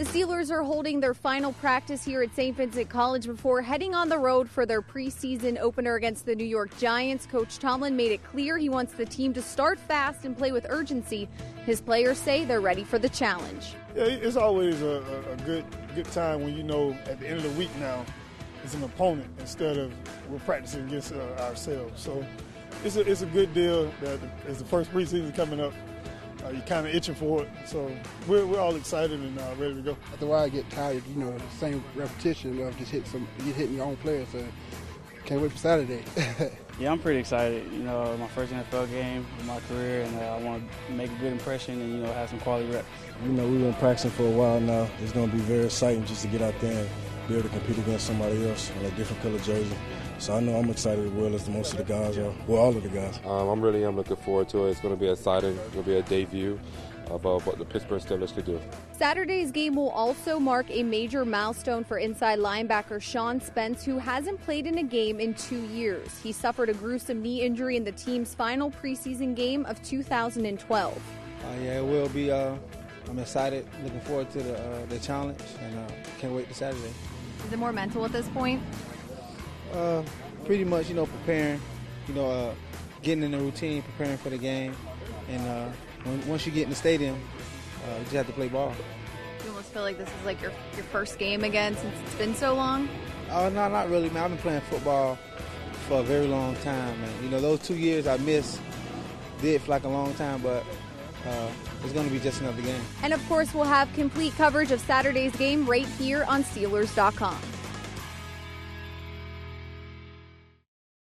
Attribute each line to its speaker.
Speaker 1: The Steelers are holding their final practice here at St. Vincent College before heading on the road for their preseason opener against the New York Giants. Coach Tomlin made it clear he wants the team to start fast and play with urgency. His players say they're ready for the challenge.
Speaker 2: Yeah, it's always a good time when you know at the end of the week now it's an opponent instead of we're practicing against ourselves. So it's a good deal that as the first preseason coming up, you're kind of itching for it. So we're all excited and ready to go.
Speaker 3: After a while, I get tired, the same repetition of just hitting your own players. So can't wait for Saturday.
Speaker 4: Yeah, I'm pretty excited. My first NFL game in my career, and I want to make a good impression and, have some quality reps.
Speaker 5: We've been practicing for a while now. It's going to be very exciting just to get out there and be able to compete against somebody else in a different color jersey. So I know I'm excited as well as most of the guys are, all of the guys.
Speaker 6: I'm looking forward to it. It's going to be exciting. It's going to be a debut of what the Pittsburgh Steelers could do.
Speaker 1: Saturday's game will also mark a major milestone for inside linebacker Sean Spence, who hasn't played in a game in 2 years. He suffered a gruesome knee injury in the team's final preseason game of 2012.
Speaker 7: Yeah, it will be. I'm excited, looking forward to the challenge, and can't wait to Saturday.
Speaker 1: Is it more mental at this point?
Speaker 7: Pretty much, preparing, getting in the routine, preparing for the game, and once you get in the stadium, you just have to play ball.
Speaker 1: You almost feel like this is like your first game again since it's been so long?
Speaker 7: No, not really, man. I've been playing football for a very long time, man. Those 2 years I missed did feel like a long time, but it's going to be just another game.
Speaker 1: And of course, we'll have complete coverage of Saturday's game right here on Steelers.com.